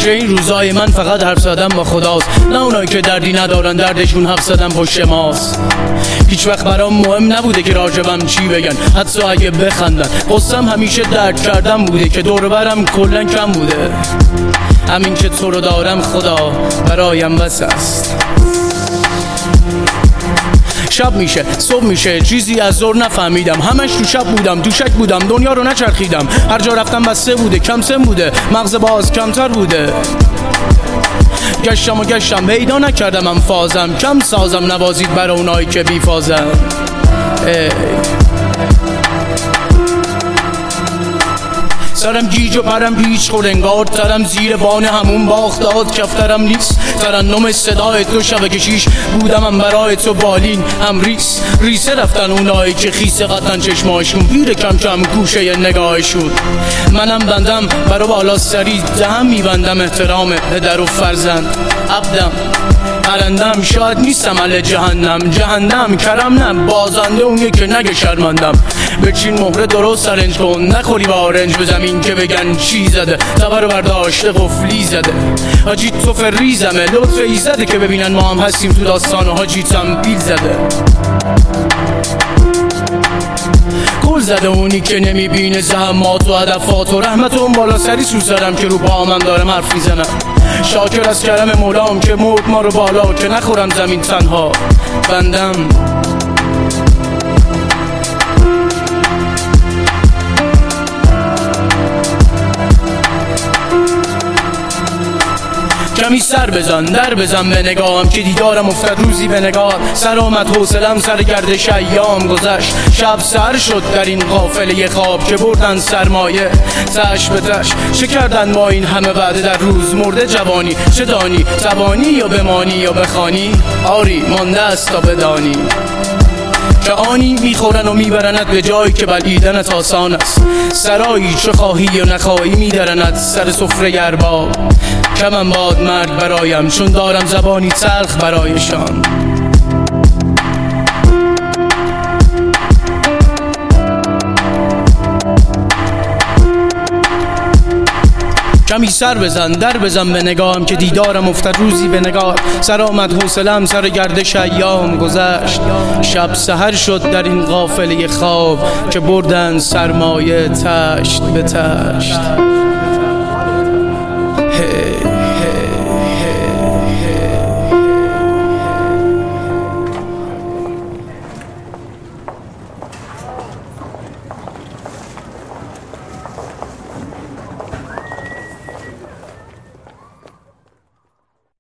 همیشه این روزای من فقط حرف زدن با خداست، نه اونایی که دردی ندارن دردشون حرف زدن پشت ماست. هیچ وقت برام مهم نبوده که راجبم چی بگن، حتی اگه بخندن. قصم همیشه درد کردم بوده که دور برم کلن کم بوده. همین که تو رو دارم خدا برایم بس است. شب میشه صبح میشه چیزی از ظهر نفهمیدم، همش تو شب بودم، تو شک بودم، دنیا رو نچرخیدم. هر جا رفتم بسته بوده، کم سن بوده، مغز باز کمتر بوده. گشتم و گشتم پیدا نکردم فازم، کم سازم نوازید برای اونایی که بیفازم. سرم گیج و پرم پیچ خور انگار ترم زیر بان همون باختاد کفترم نیست. ترنم صدای تو شب کشیش بودم من برای تو بالین هم ریسه رفتن اونایی که خیسه قطن چشماشون پیر کم کم گوشه نگاهشون. منم بندم برا بالا سری دهم میبندم احترام پدر و فرزند. عبدم پرندم شاید نیستم اهل جهنم کرم نه بازنده اون که نگه شرمندم. بچین مهره درست سرنج کن نخوری با آرنج به زمین که بگن چی زده. تبر برداشته قفلی زده حاجی تو فریزمه لطف ایزده که ببینن ما هم هستیم تو داستان و حاجی تنبیل زده. گل زده اونی که نمیبینه زحمات و هدفات و رحمت اون بالا سری سوز دارم که رو پا من دارم حرف میزنم. شاکر از کرم مولام که مرد ما رو بالا که نخورم زمین تنها بندم. کمی سر بزن در بزن به نگاهم که دیدارم افتاد روزی به نگاه. سر آمد حوصلم سر گردش ایام گذشت. شب سر شد در این قافله خواب که بردن سرمایه تش به تش. چه کردن ما این همه بعد در روز مرده جوانی؟ چه دانی توانی یا بمانی یا بخوانی؟ آری مانده است تا بدانی که آنی میخورن و میبرند به جایی که بلعیدنت آسان است. سرایی چه خواهی یا نخواهی میدرند سر سفره ارباب. کمم باد مرگ برایم چون دارم زبانی تلخ برایشان. کمی سر بزن در بزن به نگاهم که دیدارم افتاد روزی به نگاه. سر آمد حوصلم سر گردش ایام گذشت. شب سحر شد در این قافله خواب که بردن سرمایه تشت به تشت.